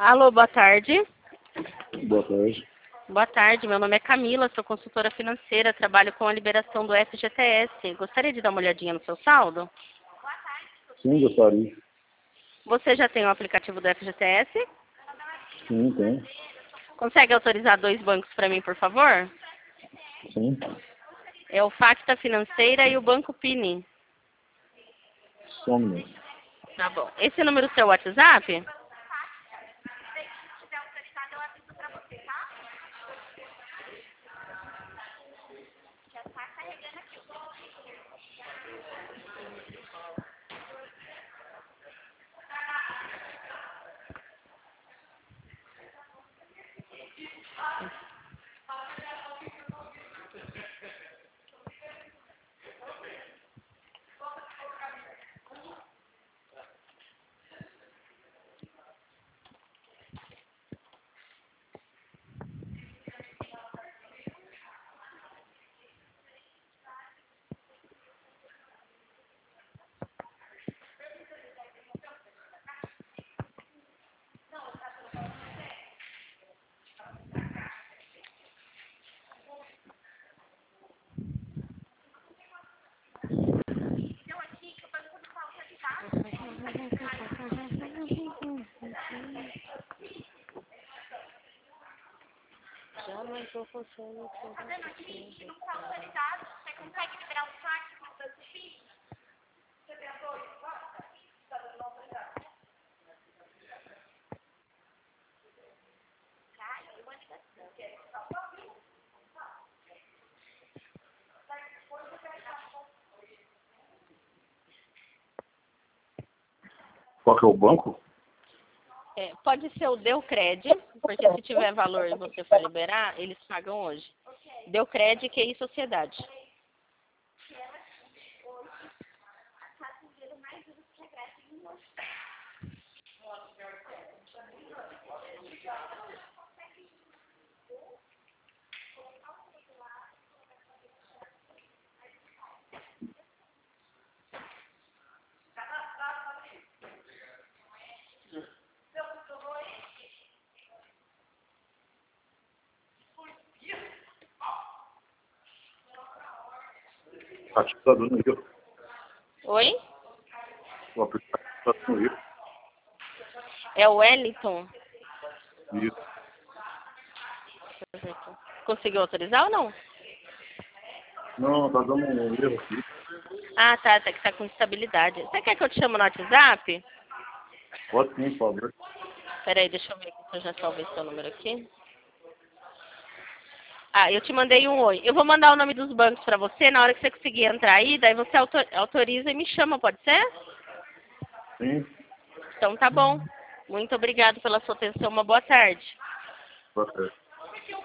Alô, boa tarde. Boa tarde. Boa tarde, meu nome é Camila, sou consultora financeira, trabalho com a liberação do FGTS. Gostaria de dar uma olhadinha no seu saldo? Sim, gostaria. Você já tem o aplicativo do FGTS? Sim, tem. Consegue autorizar 2 bancos para mim, por favor? Sim. É o Facta Financeira e o Banco Pini. Só um minuto. Tá bom. Esse é o número do seu WhatsApp? Já não estou conseguindo. Tá vendo aqui? Que não está autorizado, você consegue liberar o saque no Banco Pini? Você tem a dois? Está dando autorizado. Cara, eu acho que é assim. Qual que é o banco? Pode ser o Deucred, porque se tiver valor e você for liberar, eles pagam hoje. Deucred, QI Sociedade. Aqui está dando erro. Oi? O aplicativo está dando erro. É o Wellington. Isso. Conseguiu autorizar ou não? Não, está dando um erro aqui. Ah, tá, que tá com instabilidade. Você quer que eu te chame no WhatsApp? Pode sim, por favor. Peraí, deixa eu ver se eu já salvei seu número aqui. Ah, eu te mandei um oi. Eu vou mandar o nome dos bancos pra você na hora que você conseguir entrar aí, daí você autoriza e me chama, pode ser? Sim. Então tá bom. Muito obrigado pela sua atenção. Uma boa tarde. Boa tarde.